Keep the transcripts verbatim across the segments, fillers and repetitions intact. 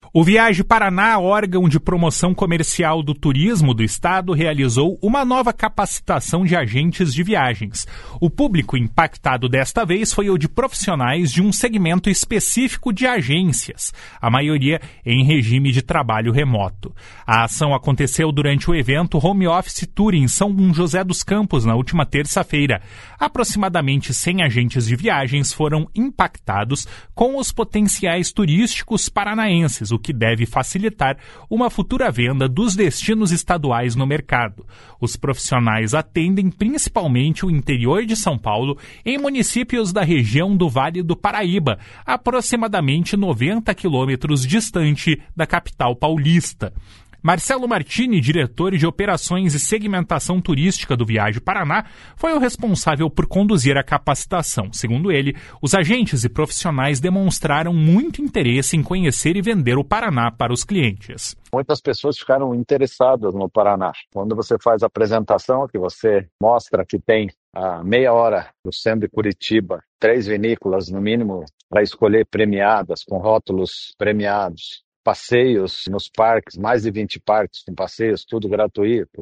O Viaje Paraná, órgão de promoção comercial do turismo do estado, realizou uma nova capacitação de agentes de viagens. O público impactado desta vez foi o de profissionais de um segmento específico de agências, a maioria em regime de trabalho remoto. A ação aconteceu durante o evento Home Office Tour em São José dos Campos, na última terça-feira. Aproximadamente cem agentes de viagens foram impactados com os potenciais turísticos paranaenses, o que deve facilitar uma futura venda dos destinos estaduais no mercado. Os profissionais atendem principalmente o interior de São Paulo, em municípios da região do Vale do Paraíba, aproximadamente noventa quilômetros distante da capital paulista. Marcelo Martini, diretor de Operações e Segmentação Turística do Viaje Paraná, foi o responsável por conduzir a capacitação. Segundo ele, os agentes e profissionais demonstraram muito interesse em conhecer e vender o Paraná para os clientes. Muitas pessoas ficaram interessadas no Paraná. Quando você faz a apresentação, que você mostra que tem a meia hora do centro de Curitiba, três vinícolas no mínimo para escolher premiadas, com rótulos premiados, passeios nos parques, mais de vinte parques com passeios, tudo gratuito,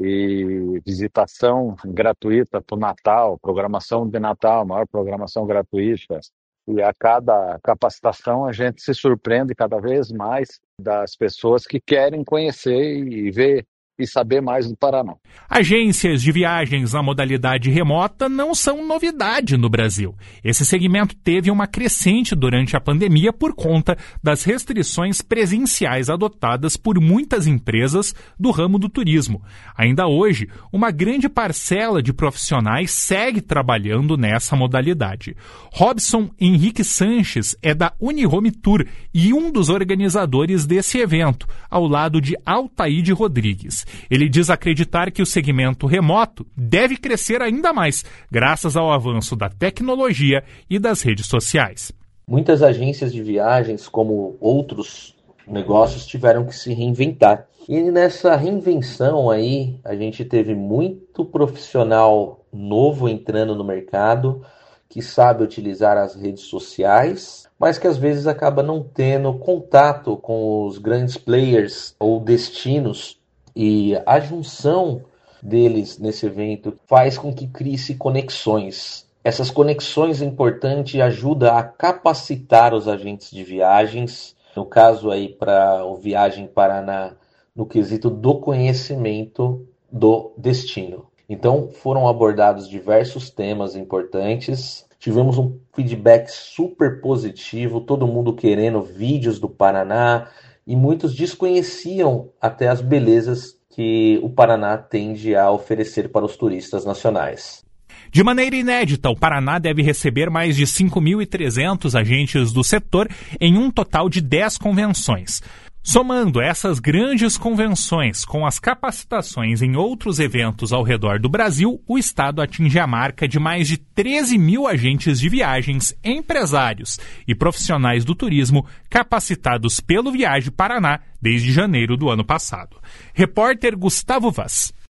e visitação gratuita para o Natal, programação de Natal, maior programação gratuita. E a cada capacitação a gente se surpreende cada vez mais das pessoas que querem conhecer e ver e saber mais do Paraná. Agências de viagens na modalidade remota não são novidade no Brasil. Esse segmento teve uma crescente durante a pandemia por conta das restrições presenciais adotadas por muitas empresas do ramo do turismo. Ainda hoje, uma grande parcela de profissionais segue trabalhando nessa modalidade. Robson Henrique Sanches é da Unihome Tour e um dos organizadores desse evento, ao lado de Altaíde Rodrigues. Ele diz acreditar que o segmento remoto deve crescer ainda mais, graças ao avanço da tecnologia e das redes sociais. Muitas agências de viagens, como outros negócios, tiveram que se reinventar. E nessa reinvenção aí, a gente teve muito profissional novo entrando no mercado, que sabe utilizar as redes sociais, mas que às vezes acaba não tendo contato com os grandes players ou destinos. E a junção deles nesse evento faz com que crie-se conexões. Essas conexões importantes ajudam a capacitar os agentes de viagens, no caso aí para o Viagem Paraná, no quesito do conhecimento do destino. Então foram abordados diversos temas importantes, tivemos um feedback super positivo, todo mundo querendo vídeos do Paraná, e muitos desconheciam até as belezas que o Paraná tende a oferecer para os turistas nacionais. De maneira inédita, o Paraná deve receber mais de cinco mil e trezentos agentes do setor em um total de dez convenções. Somando essas grandes convenções com as capacitações em outros eventos ao redor do Brasil, o estado atinge a marca de mais de treze mil agentes de viagens, empresários e profissionais do turismo capacitados pelo Viaje Paraná desde janeiro do ano passado. Repórter Gustavo Vaz.